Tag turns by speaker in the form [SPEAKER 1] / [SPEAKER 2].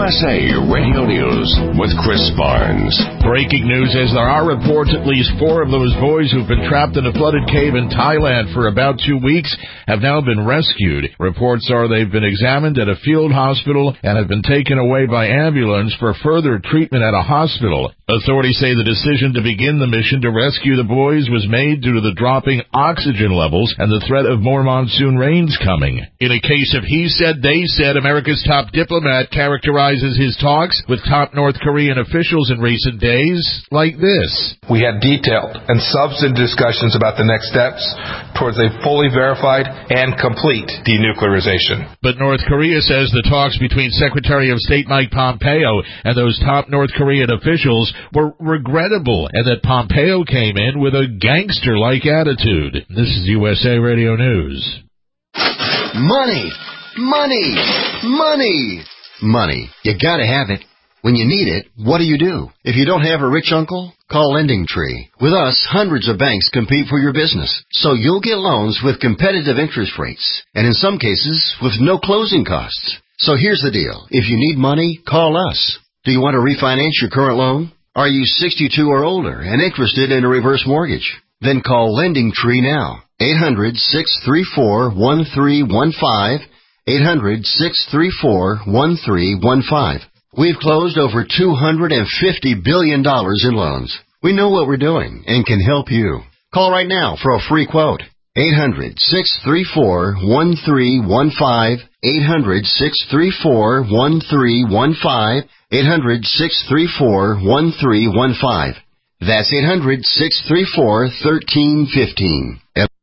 [SPEAKER 1] USA Radio News with Chris Barnes.
[SPEAKER 2] Breaking news as there are reports at least 4 of those boys who've been trapped in a flooded cave in Thailand for about 2 weeks have now been rescued. Reports are they've been examined at a field hospital and have been taken away by ambulance for further treatment at a hospital. Authorities say the decision to begin the mission to rescue the boys was made due to the dropping oxygen levels and the threat of more monsoon rains coming. In a case of he said, they said, America's top diplomat characterizes his talks with top North Korean officials in recent days like this.
[SPEAKER 3] We had detailed and substantive discussions about the next steps towards a fully verified and complete denuclearization.
[SPEAKER 2] But North Korea says the talks between Secretary of State Mike Pompeo and those top North Korean officials were regrettable and that Pompeo came in with a gangster-like attitude. This is USA Radio News.
[SPEAKER 4] Money! Money! Money! Money. You gotta have it. When you need it, what do? If you don't have a rich uncle, call LendingTree. With us, hundreds of banks compete for your business, so you'll get loans with competitive interest rates, and in some cases, with no closing costs. So here's the deal. If you need money, call us. Do you want to refinance your current loan? Are you 62 or older and interested in a reverse mortgage? Then call LendingTree now. 800-634-1315. 800-634-1315. We've closed over $250 billion in loans. We know what we're doing and can help you. Call right now for a free quote. 800-634-1315. 800-634-1315. 800-634-1315. That's 800-634-1315.